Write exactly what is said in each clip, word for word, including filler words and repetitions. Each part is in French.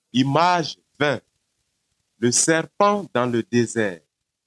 Image vingt. Le serpent dans le désert.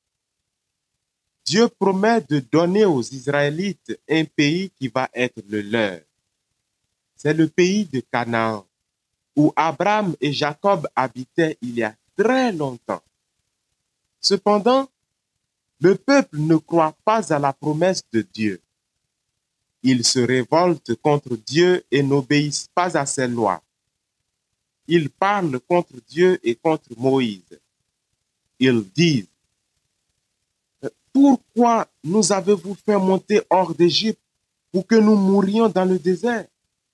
Dieu promet de donner aux Israélites un pays qui va être le leur. C'est le pays de Canaan, où Abraham et Jacob habitaient il y a très longtemps. Cependant, le peuple ne croit pas à la promesse de Dieu. Ils se révoltent contre Dieu et n'obéissent pas à ses lois. Ils parlent contre Dieu et contre Moïse. Ils disent, pourquoi nous avez-vous fait monter hors d'Égypte pour que nous mourions dans le désert?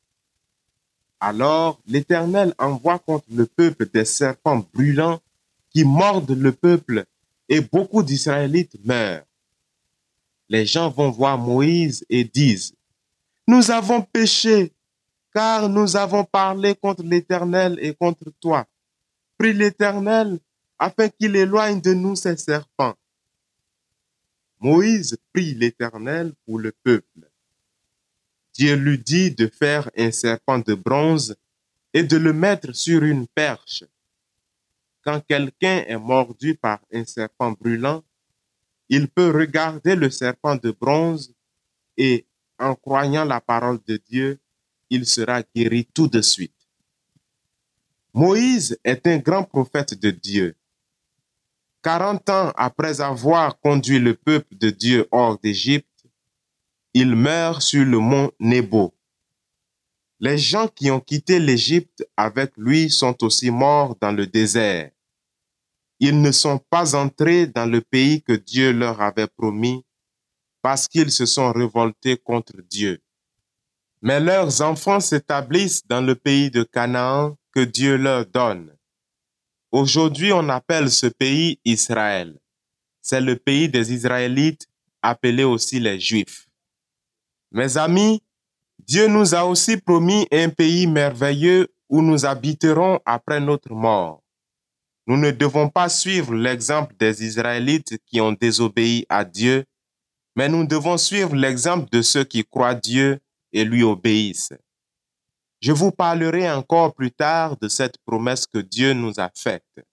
Alors l'Éternel envoie contre le peuple des serpents brûlants qui mordent le peuple et beaucoup d'Israélites meurent. Les gens vont voir Moïse et disent, nous avons péché, car nous avons parlé contre l'Éternel et contre toi. Prie l'Éternel afin qu'il éloigne de nous ces serpents. Moïse prie l'Éternel pour le peuple. Dieu lui dit de faire un serpent de bronze et de le mettre sur une perche. Quand quelqu'un est mordu par un serpent brûlant, il peut regarder le serpent de bronze et, en croyant la parole de Dieu, il sera guéri tout de suite. Moïse est un grand prophète de Dieu. Quarante ans après avoir conduit le peuple de Dieu hors d'Égypte, il meurt sur le mont Nebo. Les gens qui ont quitté l'Égypte avec lui sont aussi morts dans le désert. Ils ne sont pas entrés dans le pays que Dieu leur avait promis parce qu'ils se sont révoltés contre Dieu. Mais leurs enfants s'établissent dans le pays de Canaan que Dieu leur donne. Aujourd'hui, on appelle ce pays Israël. C'est le pays des Israélites, appelé aussi les Juifs. Mes amis, Dieu nous a aussi promis un pays merveilleux où nous habiterons après notre mort. Nous ne devons pas suivre l'exemple des Israélites qui ont désobéi à Dieu, mais nous devons suivre l'exemple de ceux qui croient Dieu et lui obéissent. Je vous parlerai encore plus tard de cette promesse que Dieu nous a faite.